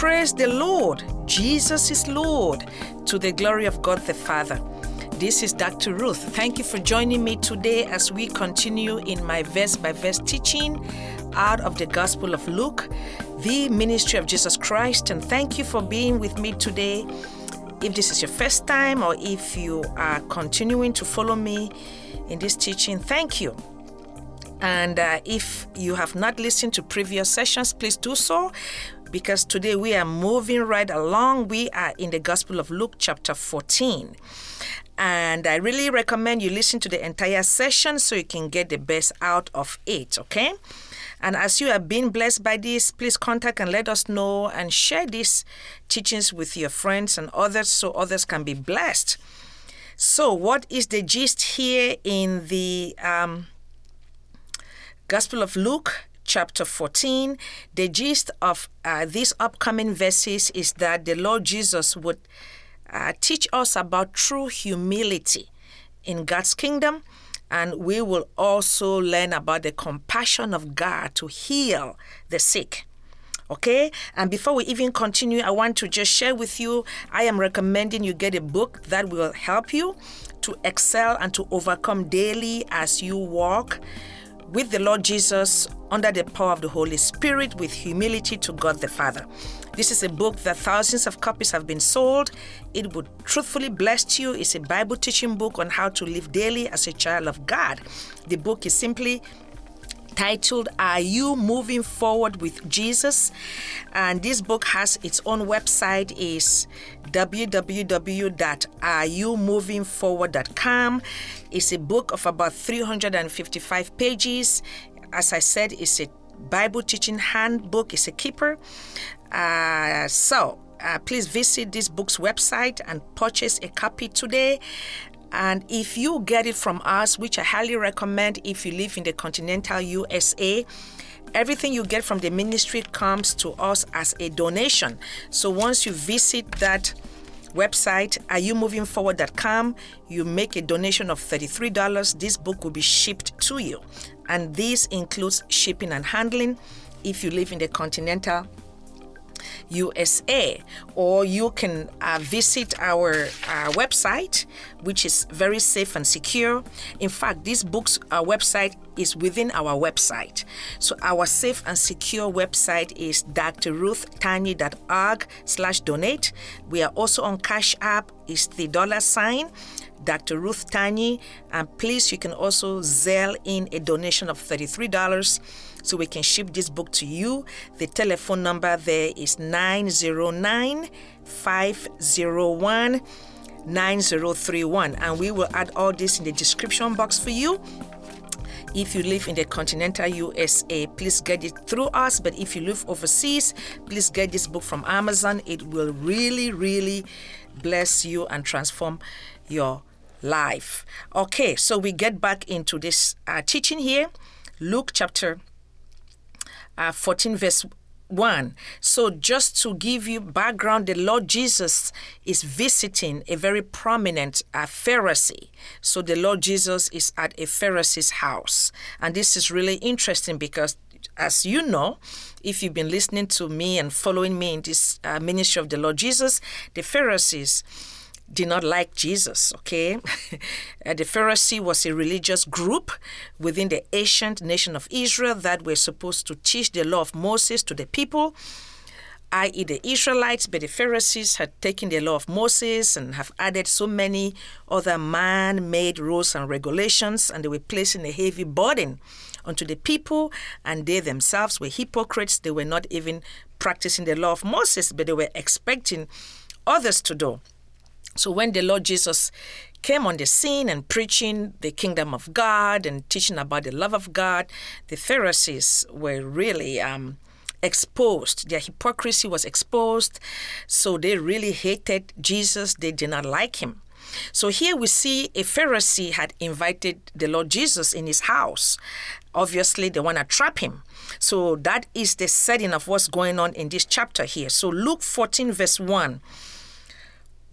Praise the Lord. Jesus is Lord, to the glory of God the Father. This is Dr. Ruth. Thank you for joining me today as we continue in my verse-by-verse teaching out of the Gospel of Luke, the ministry of Jesus Christ. And thank you for being with me today. If this is your first time or if you are continuing to follow me in this teaching, thank you. And if you have not listened to previous sessions, please do so, because today we are moving right along. We are in the Gospel of Luke chapter 14. And I really recommend you listen to the entire session so you can get the best out of it, okay? And as you have been blessed by this, please contact and let us know and share these teachings with your friends and others so others can be blessed. So what is the gist here in the Gospel of Luke chapter 14? The gist of these upcoming verses is that the Lord Jesus would teach us about true humility in God's kingdom, and we will also learn about the compassion of God to heal the sick. Okay? And before we even continue, I want to just share with you, I am recommending you get a book that will help you to excel and to overcome daily as you walk with the Lord Jesus under the power of the Holy Spirit with humility to God the Father. This is a book that thousands of copies have been sold. It would truthfully bless you. It's a Bible teaching book on how to live daily as a child of God. The book is simply titled, Are You Moving Forward with Jesus? And this book has its own website, is www.areyoumovingforward.com. It's a book of about 355 pages. As I said, it's a Bible teaching handbook. It's a keeper. So please visit this book's website and purchase a copy today. And if you get it from us, which I highly recommend if you live in the continental USA, everything you get from the ministry comes to us as a donation. So once you visit that website, areyoumovingforward.com, you make a donation of $33. This book will be shipped to you. And this includes shipping and handling if you live in the continental USA, or you can visit our website, which is very safe and secure. In fact, this book's website is within our website. So our safe and secure website is drruthtanyi.org/donate. We are also on Cash App. It's the $, Dr. Ruth Tanyi. And please, you can also Zelle in a donation of $33 so we can ship this book to you. The telephone number there is 909-501-9031. And we will add all this in the description box for you. If you live in the continental USA, please get it through us. But if you live overseas, please get this book from Amazon. It will really, really bless you and transform your life. Okay, so we get back into this teaching here. Luke chapter 14 verse 1. So just to give you background, the Lord Jesus is visiting a very prominent Pharisee. So the Lord Jesus is at a Pharisee's house. And this is really interesting because, as you know, if you've been listening to me and following me in this ministry of the Lord Jesus, the Pharisees did not like Jesus, okay? The Pharisee was a religious group within the ancient nation of Israel that were supposed to teach the law of Moses to the people, i.e. the Israelites, but the Pharisees had taken the law of Moses and have added so many other man-made rules and regulations, and they were placing a heavy burden onto the people, and they themselves were hypocrites. They were not even practicing the law of Moses, but they were expecting others to do. So when the Lord Jesus came on the scene and preaching the kingdom of God and teaching about the love of God, the Pharisees were really exposed. Their hypocrisy was exposed. So they really hated Jesus. They did not like him. So here we see a Pharisee had invited the Lord Jesus in his house. Obviously, they want to trap him. So that is the setting of what's going on in this chapter here. So Luke 14 verse 1.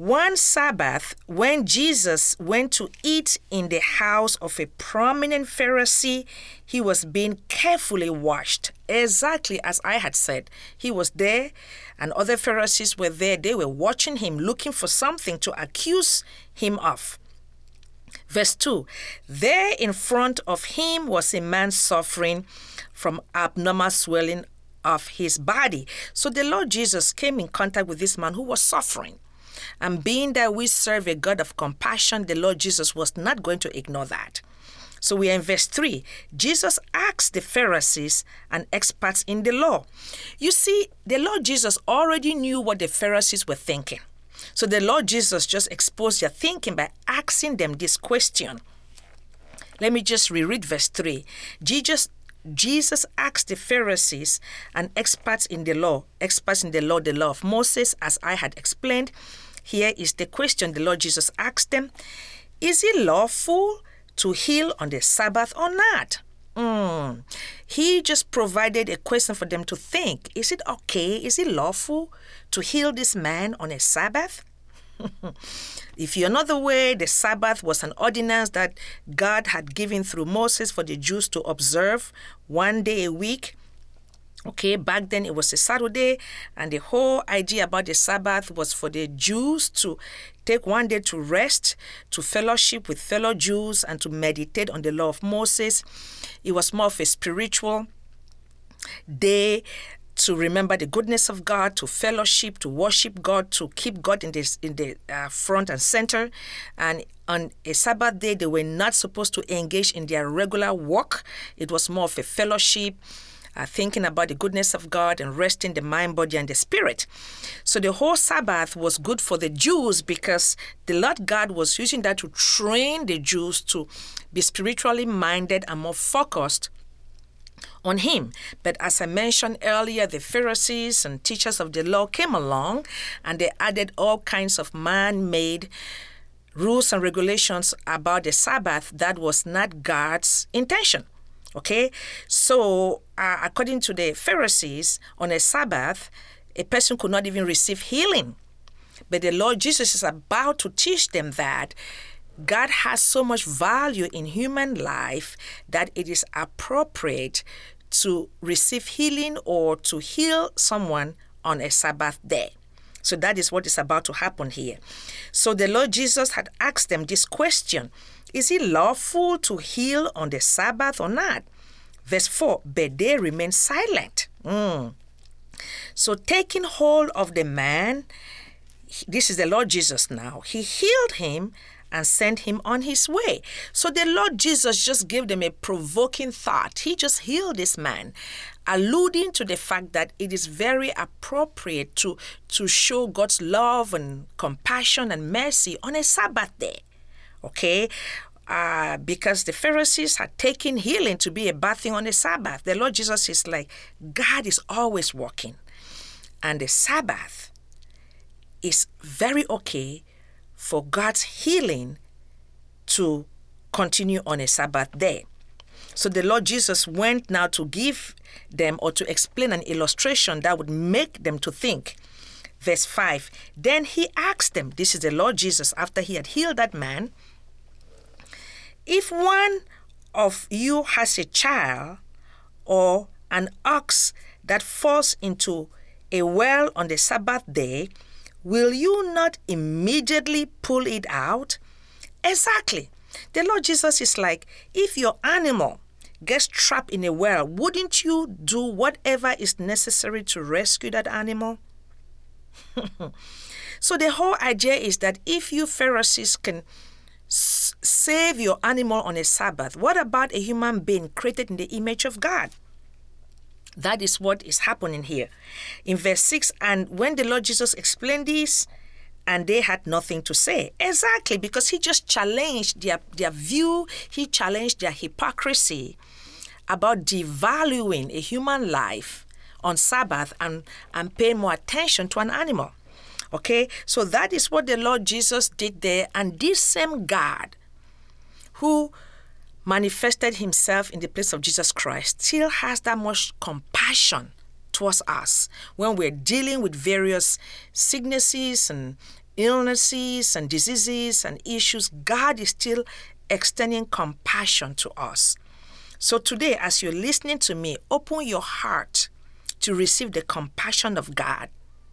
One Sabbath, when Jesus went to eat in the house of a prominent Pharisee, he was being carefully watched, exactly as I had said. He was there, and other Pharisees were there. They were watching him, looking for something to accuse him of. Verse 2, there in front of him was a man suffering from abnormal swelling of his body. So the Lord Jesus came in contact with this man who was suffering. And being that we serve a God of compassion, the Lord Jesus was not going to ignore that. So we are in verse 3. Jesus asked the Pharisees and experts in the law. You see, the Lord Jesus already knew what the Pharisees were thinking. So the Lord Jesus just exposed their thinking by asking them this question. Let me just reread verse 3. Jesus asked the Pharisees and experts in the law, the law of Moses, as I had explained. Here is the question the Lord Jesus asked them. Is it lawful to heal on the Sabbath or not? He just provided a question for them to think. Is it okay? Is it lawful to heal this man on a Sabbath? If you're not aware, the Sabbath was an ordinance that God had given through Moses for the Jews to observe one day a week. Okay, back then it was a Saturday, and the whole idea about the Sabbath was for the Jews to take one day to rest, to fellowship with fellow Jews, and to meditate on the law of Moses. It was more of a spiritual day to remember the goodness of God, to fellowship, to worship God, to keep God in the front and center. And on a Sabbath day, they were not supposed to engage in their regular work. It was more of a fellowship, thinking about the goodness of God and resting the mind, body, and the spirit. So the whole Sabbath was good for the Jews because the Lord God was using that to train the Jews to be spiritually minded and more focused on him. But as I mentioned earlier, the Pharisees and teachers of the law came along and they added all kinds of man-made rules and regulations about the Sabbath that was not God's intention. Okay, so according to the Pharisees, on a Sabbath, a person could not even receive healing. But the Lord Jesus is about to teach them that God has so much value in human life that it is appropriate to receive healing or to heal someone on a Sabbath day. So that is what is about to happen here. So the Lord Jesus had asked them this question. Is it lawful to heal on the Sabbath or not? Verse 4, but they remained silent. So taking hold of the man, this is the Lord Jesus now, he healed him and sent him on his way. So the Lord Jesus just gave them a provoking thought. He just healed this man, alluding to the fact that it is very appropriate to show God's love and compassion and mercy on a Sabbath day. Okay? Because the Pharisees had taken healing to be a bad thing on the Sabbath. The Lord Jesus is like, God is always working. And the Sabbath is very okay for God's healing to continue on a Sabbath day. So the Lord Jesus went now to give them or to explain an illustration that would make them to think. Verse 5, then he asked them, this is the Lord Jesus after he had healed that man, if one of you has a child or an ox that falls into a well on the Sabbath day, will you not immediately pull it out? Exactly. The Lord Jesus is like, if your animal gets trapped in a well, wouldn't you do whatever is necessary to rescue that animal? So the whole idea is that if you Pharisees can save your animal on a Sabbath, what about a human being created in the image of God? That is what is happening here. In verse 6, and when the Lord Jesus explained this, and they had nothing to say. Exactly, because he just challenged their view, he challenged their hypocrisy about devaluing a human life on Sabbath and paying more attention to an animal. Okay, so that is what the Lord Jesus did there. And this same God who manifested himself in the place of Jesus Christ still has that much compassion towards us when we're dealing with various sicknesses and illnesses and diseases and issues, God is still extending compassion to us. So today, as you're listening to me, open your heart to receive the compassion of God.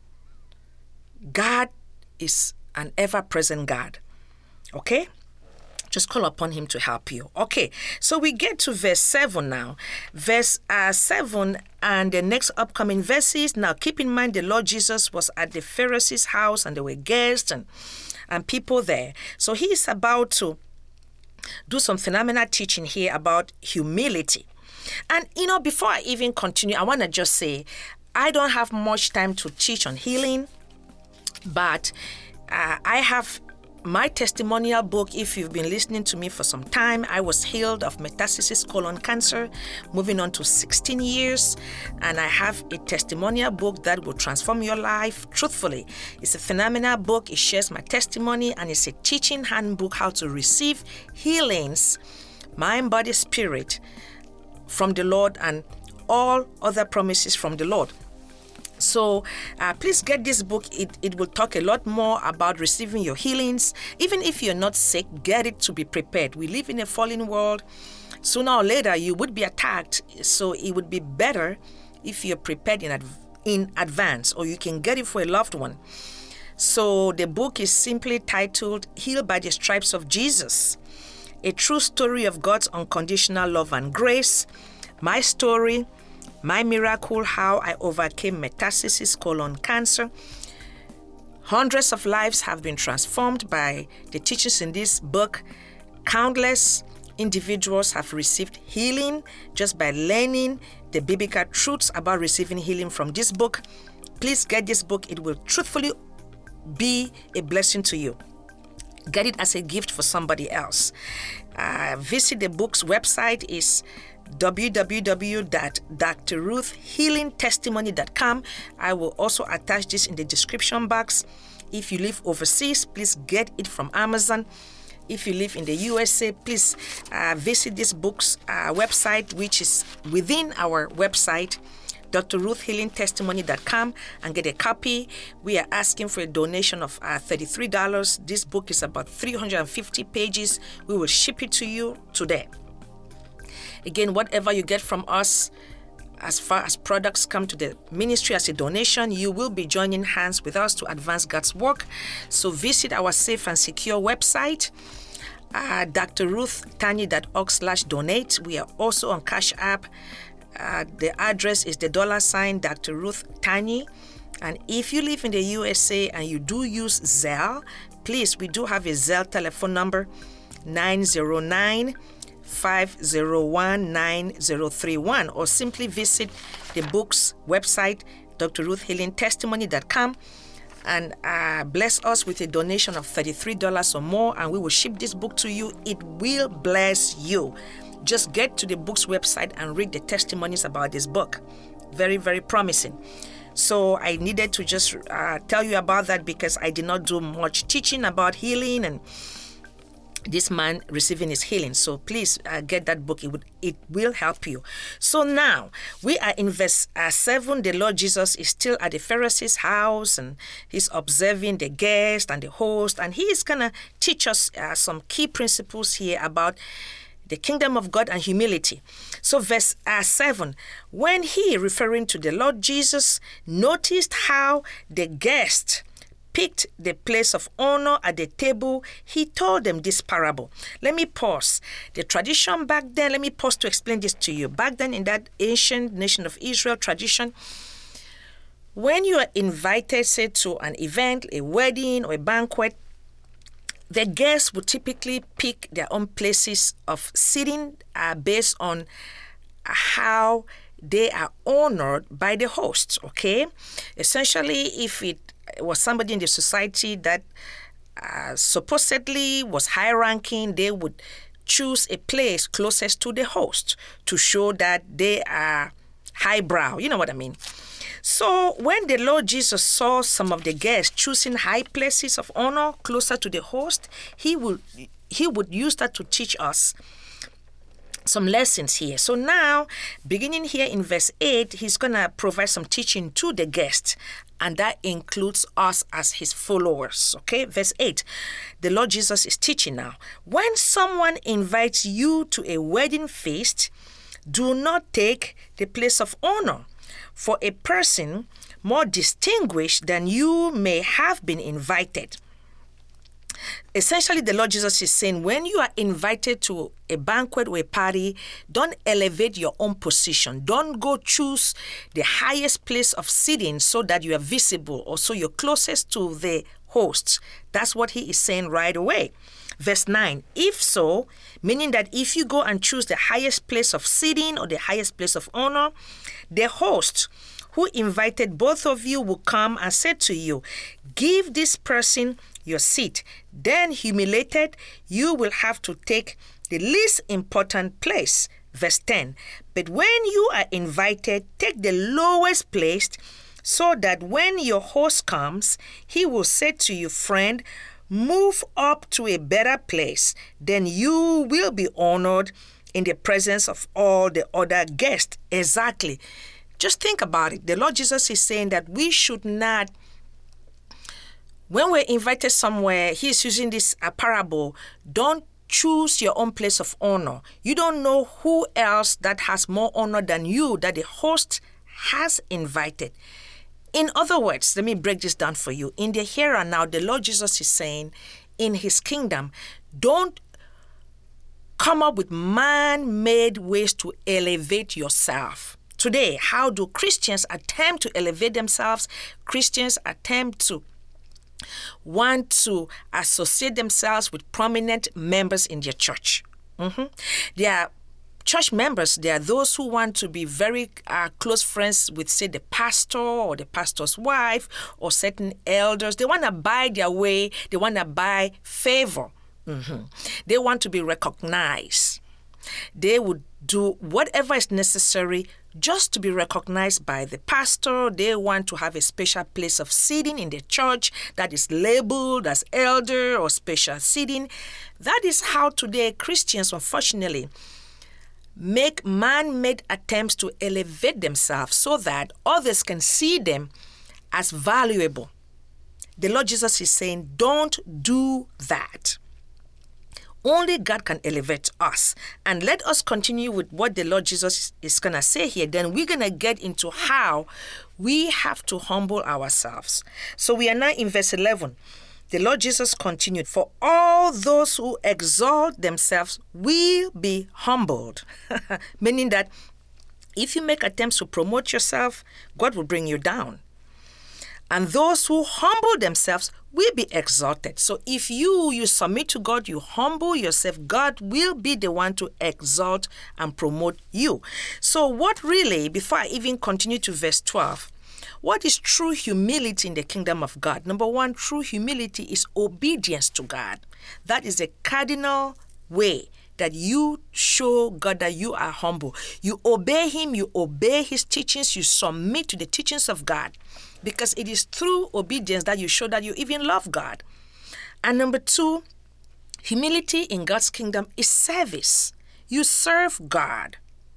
God is an ever-present God. Okay? Just call upon him to help you. Okay, so we get to verse 7 now. Verse 7 and the next upcoming verses. Now, keep in mind the Lord Jesus was at the Pharisees' house and there were guests and people there. So he is about to do some phenomenal teaching here about humility. And, before I even continue, I want to just say, I don't have much time to teach on healing, but I have my testimonial book. If you've been listening to me for some time, I was healed of metastasis colon cancer, moving on to 16 years. And I have a testimonial book that will transform your life. Truthfully, it's a phenomenal book. It shares my testimony and it's a teaching handbook how to receive healings, mind, body, spirit from the Lord and all other promises from the Lord. So please get this book. It will talk a lot more about receiving your healings. Even if you're not sick, get it to be prepared. We live in a fallen world. Sooner or later, you would be attacked. So it would be better if you're prepared in advance, or you can get it for a loved one. So the book is simply titled Healed by the Stripes of Jesus, a true story of God's unconditional love and grace. My story, my miracle, how I overcame metastasis colon cancer. Hundreds of lives have been transformed by the teachings in this book. Countless individuals have received healing just by learning the biblical truths about receiving healing from this book. Please get this book. It will truthfully be a blessing to you. Get it as a gift for somebody else. Visit the book's website is www.drruthhealingtestimony.com. I will also attach this in the description box. If you live overseas, please get it from Amazon. If you live in the USA, please visit this book's website, which is within our website, drruthhealingtestimony.com, and get a copy. We are asking for a donation of $33. This book is about 350 pages. We will ship it to you today. Again, whatever you get from us, as far as products come to the ministry as a donation, you will be joining hands with us to advance God's work. So visit our safe and secure website, drruthtanyi.org/donate. We are also on Cash App. The address is the $ Dr. Ruth Tanyi. And if you live in the USA and you do use Zelle, please, we do have a Zelle telephone number, 909-501-9031, or simply visit the book's website, drruthhealingtestimony.com, and bless us with a donation of $33 or more, and we will ship this book to you. It will bless you. Just get to the book's website and read the testimonies about this book. Very, very promising. So I needed to just tell you about that because I did not do much teaching about healing and this man receiving his healing. So please get that book. It will help you. So now we are in verse 7. The Lord Jesus is still at the Pharisees' house and he's observing the guest and the host, and he is going to teach us some key principles here about the kingdom of God and humility. So verse 7, when he, referring to the Lord Jesus, noticed how the guest picked the place of honor at the table, he told them this parable. Let me pause. The tradition back then, let me pause to explain this to you. Back then in that ancient nation of Israel tradition, when you are invited, say, to an event, a wedding or a banquet, the guests would typically pick their own places of sitting based on how they are honored by the host, okay? Essentially, if it was somebody in the society that supposedly was high-ranking, they would choose a place closest to the host to show that they are highbrow. You know what I mean? So when the Lord Jesus saw some of the guests choosing high places of honor closer to the host, he would use that to teach us some lessons here. So now, beginning here in verse 8, he's going to provide some teaching to the guest, and that includes us as his followers. Okay, verse 8, the Lord Jesus is teaching now. When someone invites you to a wedding feast, do not take the place of honor, for a person more distinguished than you may have been invited. Essentially, the Lord Jesus is saying, when you are invited to a banquet or a party, don't elevate your own position. Don't go choose the highest place of sitting so that you are visible or so you're closest to the host. That's what he is saying right away. Verse 9, if so, meaning that if you go and choose the highest place of sitting or the highest place of honor, the host who invited both of you will come and say to you, give this person your seat. Then, humiliated, you will have to take the least important place. Verse 10, but when you are invited, take the lowest place, so that when your host comes, he will say to you, friend, move up to a better place. Then you will be honored in the presence of all the other guests. Exactly. Just think about it. The Lord Jesus is saying that we should not, when we're invited somewhere, he's using this parable, don't choose your own place of honor. You don't know who else that has more honor than you that the host has invited. In other words, let me break this down for you. In the here and now, the Lord Jesus is saying, in his kingdom, don't come up with man-made ways to elevate yourself. Today, how do Christians attempt to elevate themselves? Christians attempt to want to associate themselves with prominent members in their church. They are church members. They are those who want to be very close friends with, say, the pastor or the pastor's wife or certain elders. They want to buy their way. They want to buy favor. They want to be recognized. They would do whatever is necessary just to be recognized by the pastor. They want to have a special place of sitting in the church that is labeled as elder or special sitting. That is how today Christians, unfortunately, make man-made attempts to elevate themselves so that others can see them as valuable. The Lord Jesus is saying, don't do that. Only God can elevate us. And let us continue with what the Lord Jesus is going to say here. Then we're going to get into how we have to humble ourselves. So we are now in verse 11. The Lord Jesus continued, for all those who exalt themselves will be humbled. Meaning that if you make attempts to promote yourself, God will bring you down. And those who humble themselves will be exalted. So if you submit to God, you humble yourself, God will be the one to exalt and promote you. So what really, before I even continue to verse 12, what is true humility in the kingdom of God? Number one, true humility is obedience to God. That is a cardinal way that you show God that you are humble. You obey him, you obey his teachings, you submit to the teachings of God. Because it is through obedience that you show that you even love God. And number two, humility in God's kingdom is service. You serve God.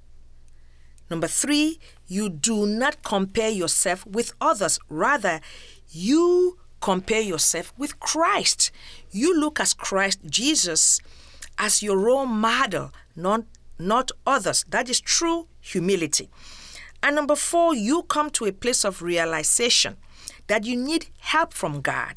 Number three, you do not compare yourself with others. Rather, you compare yourself with Christ. You look at Christ Jesus as your role model, not others. That is true humility. And number four, you come to a place of realization that you need help from God.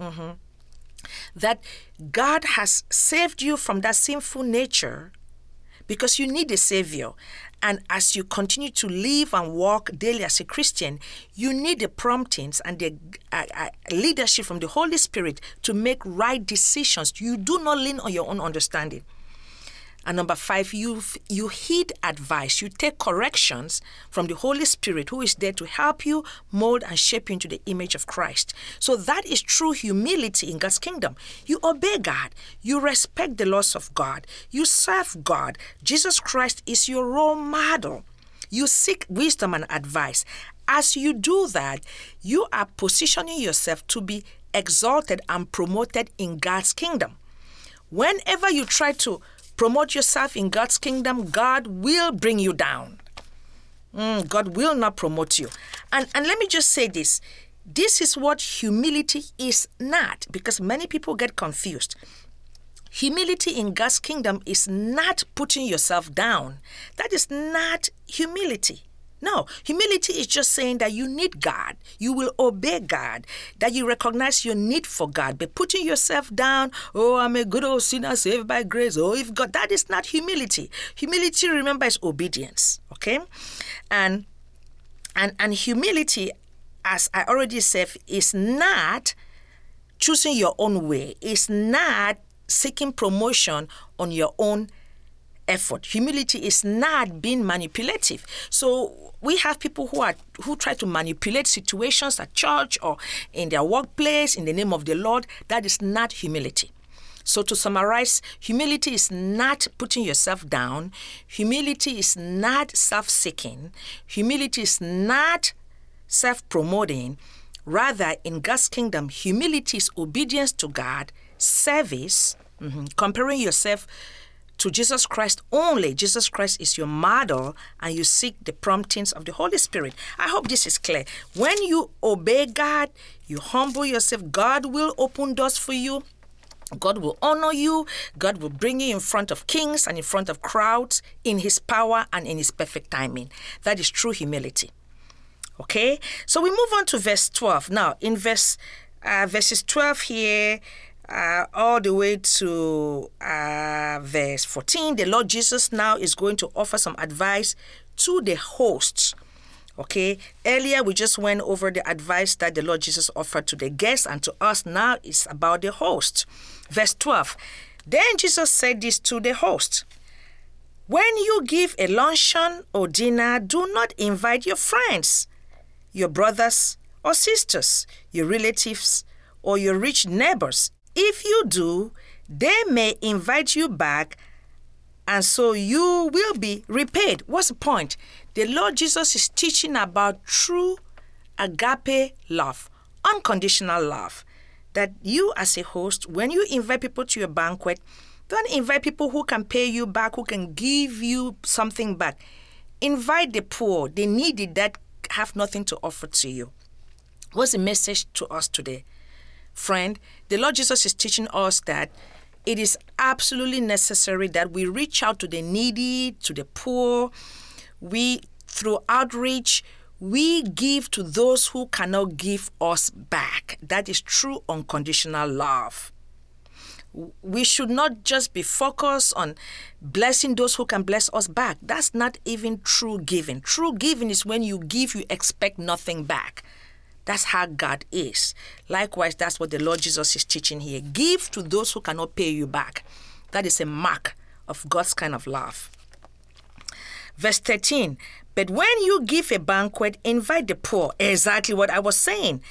That God has saved you from that sinful nature because you need a savior. And as you continue to live and walk daily as a Christian, you need the promptings and the leadership from the Holy Spirit to make right decisions. You do not lean on your own understanding. And number five, you heed advice. You take corrections from the Holy Spirit, who is there to help you mold and shape you into the image of Christ. So that is true humility in God's kingdom. You obey God. You respect the laws of God. You serve God. Jesus Christ is your role model. You seek wisdom and advice. As you do that, you are positioning yourself to be exalted and promoted in God's kingdom. Whenever you try to promote yourself in God's kingdom, God will bring you down. God will not promote you. And let me just say this. This is what humility is not, because many people get confused. Humility in God's kingdom is not putting yourself down. That is not humility. No, humility is just saying that you need God. You will obey God, that you recognize your need for God. But putting yourself down, oh, I'm a good old sinner saved by grace. Oh, if God, that is not humility. Humility, remember, is obedience. Okay? And humility, as I already said, is not choosing your own way. It's not seeking promotion on your own effort. Humility is not being manipulative. So we have people who try to manipulate situations at church or in their workplace in the name of the Lord. That is not humility. So to summarize, humility is not putting yourself down. Humility is not self-seeking. Humility is not self-promoting. Rather, in God's kingdom, humility is obedience to God, service, comparing yourself to Jesus Christ only. Jesus Christ is your model, and you seek the promptings of the Holy Spirit. I hope this is clear. When you obey God, you humble yourself, God will open doors for you. God will honor you. God will bring you in front of kings and in front of crowds in his power and in his perfect timing. That is true humility. Okay? So we move on to verse 12. Now, in verses 12 here, all the way to verse 14, the Lord Jesus now is going to offer some advice to the hosts. Okay, earlier we just went over the advice that the Lord Jesus offered to the guests, and to us now it's about the host. Verse 12, then Jesus said this to the host: when you give a luncheon or dinner, do not invite your friends, your brothers or sisters, your relatives, or your rich neighbors. If you do, they may invite you back, and so you will be repaid. What's the point? The Lord Jesus is teaching about true agape love, unconditional love. That you as a host, when you invite people to your banquet, don't invite people who can pay you back, who can give you something back. Invite the poor, the needy that have nothing to offer to you. What's the message to us today? Friend, the Lord Jesus is teaching us that it is absolutely necessary that we reach out to the needy, to the poor. Through outreach, we give to those who cannot give us back. That is true unconditional love. We should not just be focused on blessing those who can bless us back. That's not even true giving. True giving is when you give, you expect nothing back. That's how God is. Likewise, that's what the Lord Jesus is teaching here. Give to those who cannot pay you back. That is a mark of God's kind of love. Verse 13, but when you give a banquet, invite the poor. Exactly what I was saying.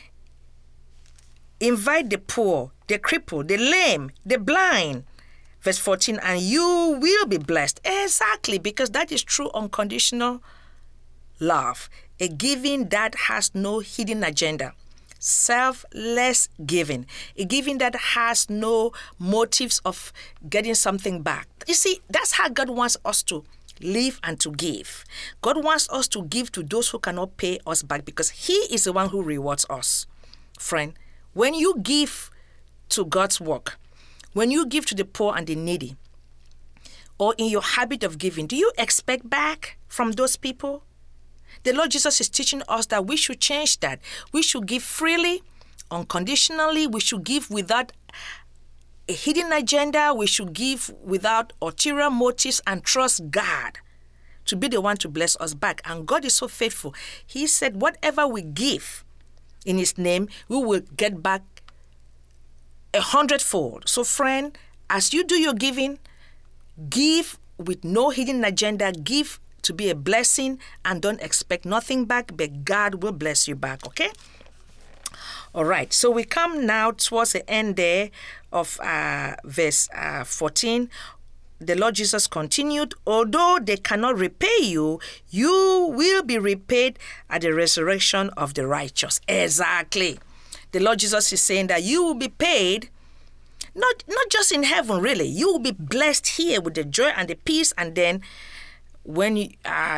Invite the poor, the crippled, the lame, the blind. Verse 14, and you will be blessed. Exactly, because that is true unconditional love. A giving that has no hidden agenda. Selfless giving. A giving that has no motives of getting something back. You see, that's how God wants us to live and to give. God wants us to give to those who cannot pay us back, because he is the one who rewards us. Friend, when you give to God's work, when you give to the poor and the needy, or in your habit of giving, do you expect back from those people? The Lord Jesus is teaching us that we should change that. We should give freely, unconditionally. We should give without a hidden agenda. We should give without ulterior motives and trust God to be the one to bless us back. And God is so faithful. He said, whatever we give in his name, we will get back 100-fold. So friend, as you do your giving, give with no hidden agenda. Give to be a blessing and don't expect nothing back, but God will bless you back, okay? All right, so we come now towards the end there of verse 14. The Lord Jesus continued, although they cannot repay you, you will be repaid at the resurrection of the righteous. Exactly. The Lord Jesus is saying that you will be paid. Not just in heaven, really. You will be blessed here with the joy and the peace, and then when you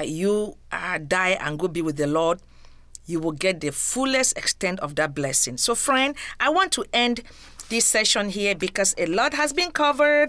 die and go be with the Lord, you will get the fullest extent of that blessing. So, friend, I want to end this session here because a lot has been covered.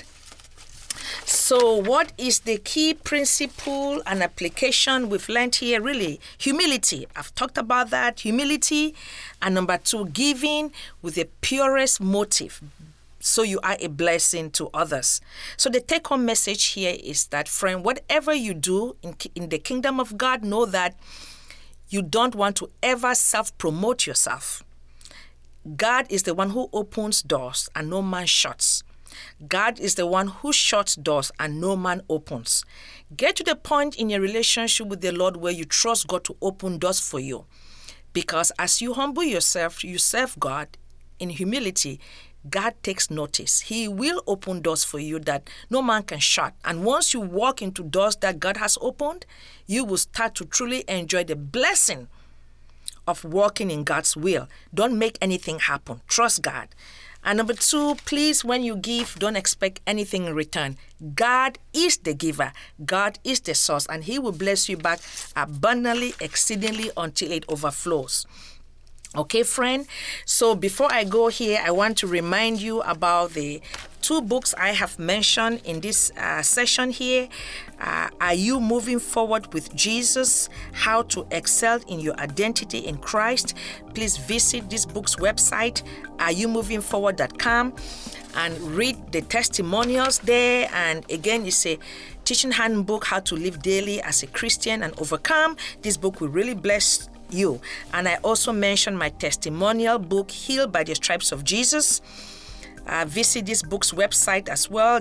So what is the key principle and application we've learned here? Really, humility. I've talked about that, humility. And number 2, giving with the purest motive, so you are a blessing to others. So the take-home message here is that, friend, whatever you do in the kingdom of God, know that you don't want to ever self-promote yourself. God is the one who opens doors and no man shuts. God is the one who shuts doors and no man opens. Get to the point in your relationship with the Lord where you trust God to open doors for you. Because as you humble yourself, you serve God in humility, God takes notice. He will open doors for you that no man can shut. And once you walk into doors that God has opened, you will start to truly enjoy the blessing of walking in God's will. Don't make anything happen. Trust God. And number 2, please, when you give, don't expect anything in return. God is the giver. God is the source, and He will bless you back abundantly, exceedingly, until it overflows. Okay, friend? So before I go here, I want to remind you about the 2 books I have mentioned in this session here. Are You Moving Forward with Jesus? How to Excel in Your Identity in Christ. Please visit this book's website, areyouvmovingforward.com, and read the testimonials there. And again, it's a teaching handbook, how to live daily as a Christian and overcome. This book will really bless you. And I also mentioned my testimonial book, Healed by the Stripes of Jesus. Visit this book's website as well,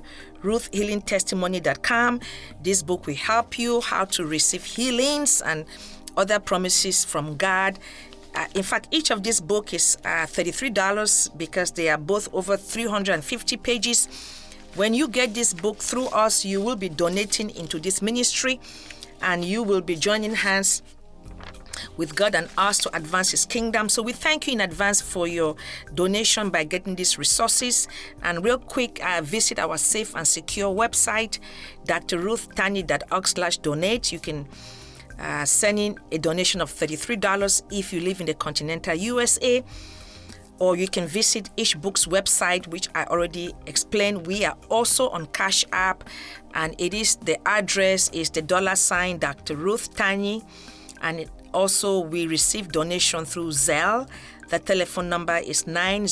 drruthhealingtestimony.com. This book will help you how to receive healings and other promises from God. In fact, each of these books is $33 because they are both over 350 pages. When you get this book through us, you will be donating into this ministry, and you will be joining hands with God and us to advance His kingdom. So we thank you in advance for your donation by getting these resources. And real quick, visit our safe and secure website, drruthtanyi.org/donate. You can send in a donation of $33 if you live in the continental USA, or you can visit each book's website, which I already explained. We are also on Cash App, and the address is the $ Dr. Ruth Tanyi, and also we receive donation through Zelle. The telephone number is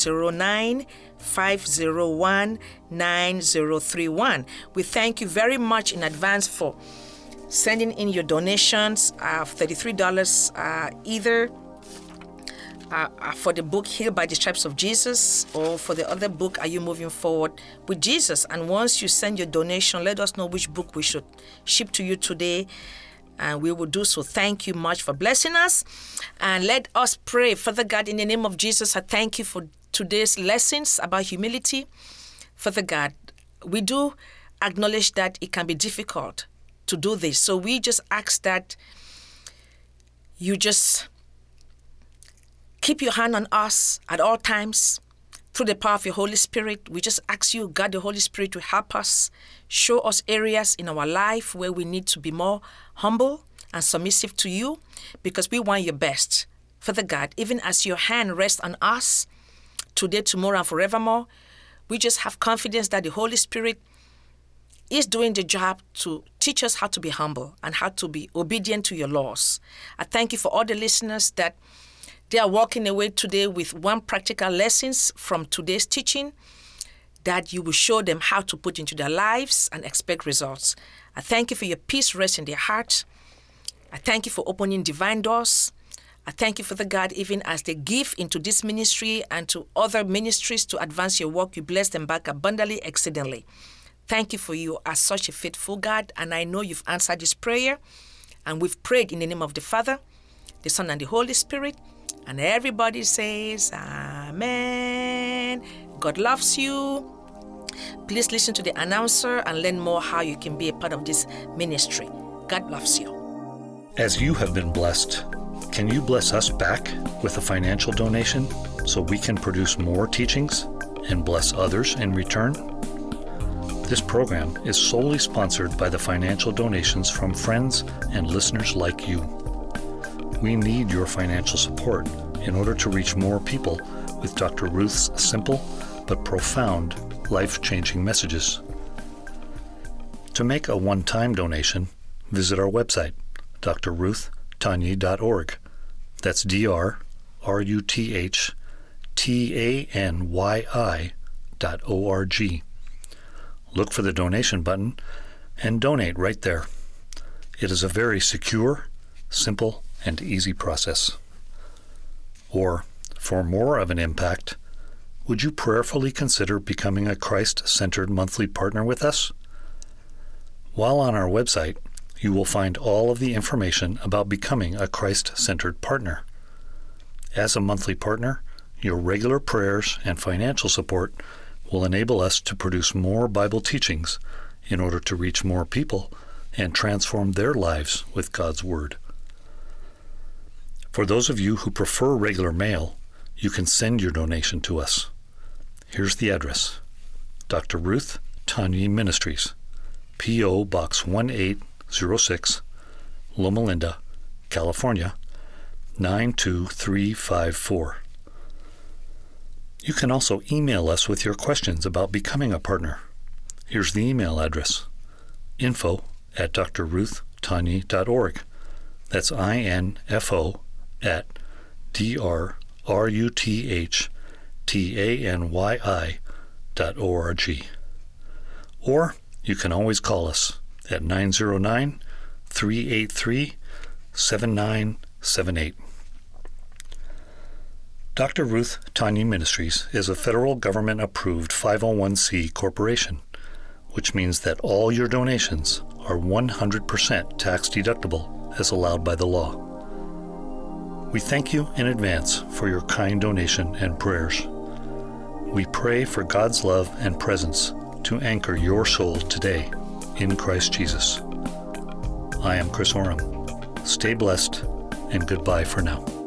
909-501-9031. We thank you very much in advance for sending in your donations of $33 either for the book Healed by the Stripes of Jesus, or for the other book, Are You Moving Forward with Jesus? And once you send your donation, let us know which book we should ship to you today, and we will do so. Thank you much for blessing us. And let us pray. Father God, in the name of Jesus, I thank you for today's lessons about humility. Father God, we do acknowledge that it can be difficult to do this. So we just ask that you just keep your hand on us at all times through the power of your Holy Spirit. We just ask you, God, the Holy Spirit, to help us, show us areas in our life where we need to be more humble and submissive to you, because we want your best. Father God, even as your hand rests on us today, tomorrow, and forevermore, we just have confidence that the Holy Spirit is doing the job to teach us how to be humble and how to be obedient to your laws. I thank you for all the listeners that they are walking away today with one practical lessons from today's teaching that you will show them how to put into their lives and expect results. I thank you for your peace rest in their hearts. I thank you for opening divine doors. I thank you, Father God, even as they give into this ministry and to other ministries to advance your work, you bless them back abundantly, exceedingly. Thank you for you are such a faithful God, and I know you've answered this prayer, and we've prayed in the name of the Father, the Son, and the Holy Spirit. And everybody says, Amen. God loves you. Please listen to the announcer and learn more how you can be a part of this ministry. God loves you. As you have been blessed, can you bless us back with a financial donation so we can produce more teachings and bless others in return? This program is solely sponsored by the financial donations from friends and listeners like you. We need your financial support in order to reach more people with Dr. Ruth's simple but profound, life-changing messages. To make a one-time donation, visit our website, drruthtanyi.org. That's drruthtanyi.org. Look for the donation button and donate right there. It is a very secure, simple, and easy process. Or, for more of an impact, would you prayerfully consider becoming a Christ-centered monthly partner with us? While on our website, you will find all of the information about becoming a Christ-centered partner. As a monthly partner, your regular prayers and financial support will enable us to produce more Bible teachings in order to reach more people and transform their lives with God's Word. For those of you who prefer regular mail, you can send your donation to us. Here's the address: Dr. Ruth Tanyi Ministries, P.O. Box 1806, Loma Linda, California, 92354. You can also email us with your questions about becoming a partner. Here's the email address: info@drruthtanyi.org. That's info@drruthtanyi.org. Or you can always call us at 909-383-7978. Dr. Ruth Tanyi Ministries is a federal government-approved 501c corporation, which means that all your donations are 100% tax-deductible as allowed by the law. We thank you in advance for your kind donation and prayers. We pray for God's love and presence to anchor your soul today in Christ Jesus. I am Chris Oram. Stay blessed, and goodbye for now.